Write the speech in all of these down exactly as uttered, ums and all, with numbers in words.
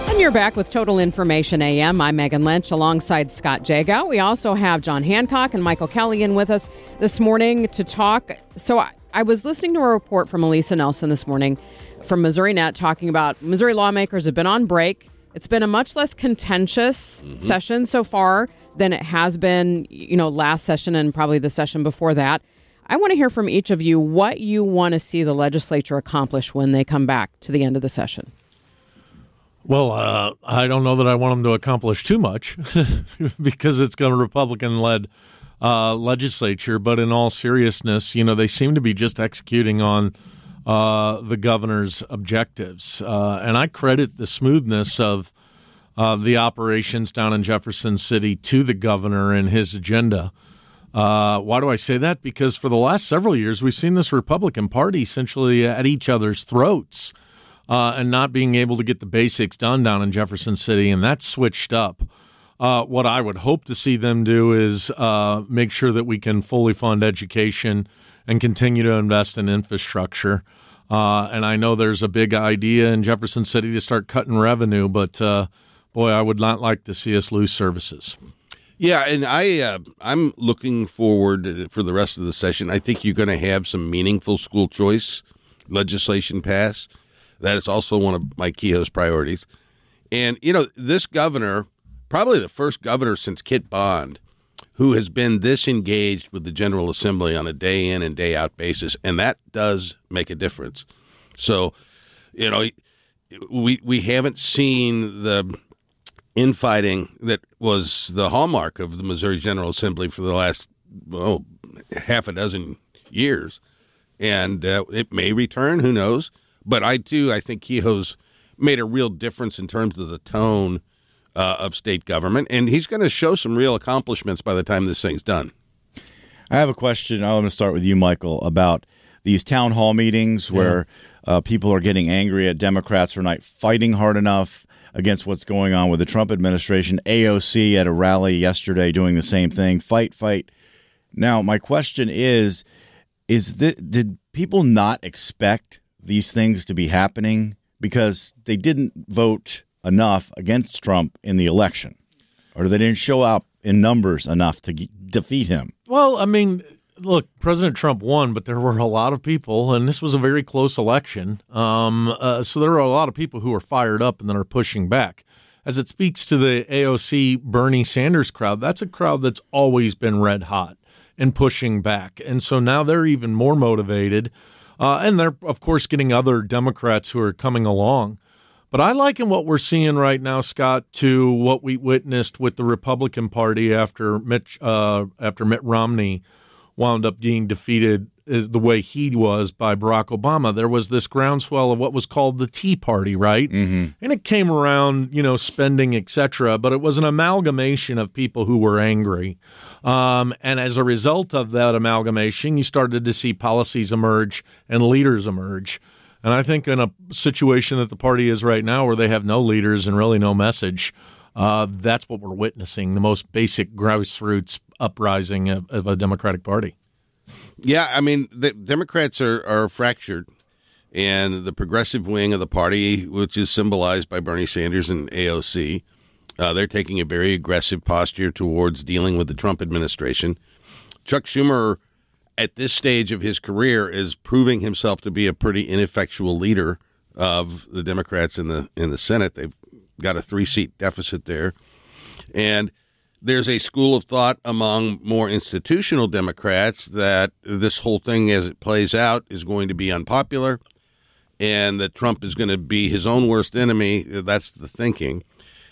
And you're back with Total Information A M. I'm Megan Lynch alongside Scott Jagow. We also have John Hancock and Michael Kelly in with us this morning to talk. So I, I was listening to a report from Elisa Nelson this morning from Missouri Net talking about Missouri lawmakers have been on break. It's been a much less contentious mm-hmm. session so far than it has been, you know, last session and probably the session before that. I want to hear from each of you what you want to see the legislature accomplish when they come back to the end of the session. Well, uh, I don't know that I want them to accomplish too much because it's got a Republican-led uh, legislature. But in all seriousness, you know, they seem to be just executing on uh, the governor's objectives. Uh, and I credit the smoothness of uh, the operations down in Jefferson City to the governor and his agenda. Uh, why do I say that? Because for the last several years, we've seen this Republican Party essentially at each other's throats. Uh, and not being able to get the basics done down in Jefferson City, and that's switched up. Uh, what I would hope to see them do is uh, make sure that we can fully fund education and continue to invest in infrastructure. Uh, and I know there's a big idea in Jefferson City to start cutting revenue, but uh, boy, I would not like to see us lose services. Yeah, and I, uh, I'm looking forward for the rest of the session. I think you're going to have some meaningful school choice legislation pass. That is also one of Mike Kehoe's priorities. And, you know, this governor, probably the first governor since Kit Bond, who has been this engaged with the General Assembly on a day in and day out basis, and that does make a difference. So, you know, we we haven't seen the infighting that was the hallmark of the Missouri General Assembly for the last, oh, half a dozen years. And uh, it may return, who knows? But I, too, I think Kehoe's made a real difference in terms of the tone uh, of state government, and he's going to show some real accomplishments by the time this thing's done. I have a question. I'm going to start with you, Michael, about these town hall meetings where yeah. uh, people are getting angry at Democrats for not fighting hard enough against what's going on with the Trump administration. A O C at a rally yesterday doing the same thing. Fight, fight. Now, my question is, is th- did people not expect these things to be happening because they didn't vote enough against Trump in the election, or they didn't show up in numbers enough to g- defeat him? Well, I mean, look, President Trump won, but there were a lot of people, and this was a very close election. Um, uh, so there are a lot of people who are fired up and that are pushing back. As it speaks to the A O C Bernie Sanders crowd, that's a crowd that's always been red hot and pushing back. And so now they're even more motivated. Uh, and they're, of course, getting other Democrats who are coming along. But I liken what we're seeing right now, Scott, to what we witnessed with the Republican Party after Mitch, uh, after Mitt Romney wound up being defeated the way he was by Barack Obama. There was this groundswell of what was called the Tea Party, right? Mm-hmm. And it came around, you know, spending, et cetera, but it was an amalgamation of people who were angry. Um, and as a result of that amalgamation, you started to see policies emerge and leaders emerge. And I think in a situation that the party is right now where they have no leaders and really no message, uh, that's what we're witnessing, the most basic grassroots uprising of, of a Democratic Party. Yeah, I mean, the Democrats are, are fractured, and the progressive wing of the party, which is symbolized by Bernie Sanders and A O C, uh, they're taking a very aggressive posture towards dealing with the Trump administration. Chuck Schumer, at this stage of his career, is proving himself to be a pretty ineffectual leader of the Democrats in the in the Senate. They've got a three-seat deficit there, and there's a school of thought among more institutional Democrats that this whole thing, as it plays out, is going to be unpopular and that Trump is going to be his own worst enemy. That's the thinking.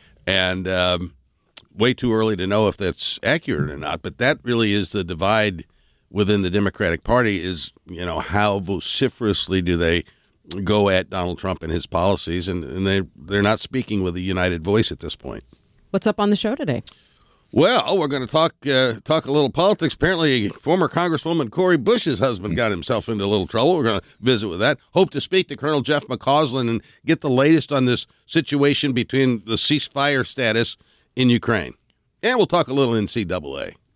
And um, way too early to know if that's accurate or not. But that really is the divide within the Democratic Party is, you know, how vociferously do they go at Donald Trump and his policies. And, and they, they're not speaking with a united voice at this point. What's up on the show today? Well, we're going to talk uh, talk a little politics. Apparently, former Congresswoman Cori Bush's husband got himself into a little trouble. We're going to visit with that. Hope to speak to Colonel Jeff McCausland and get the latest on this situation between the ceasefire status in Ukraine. And we'll talk a little N C double A.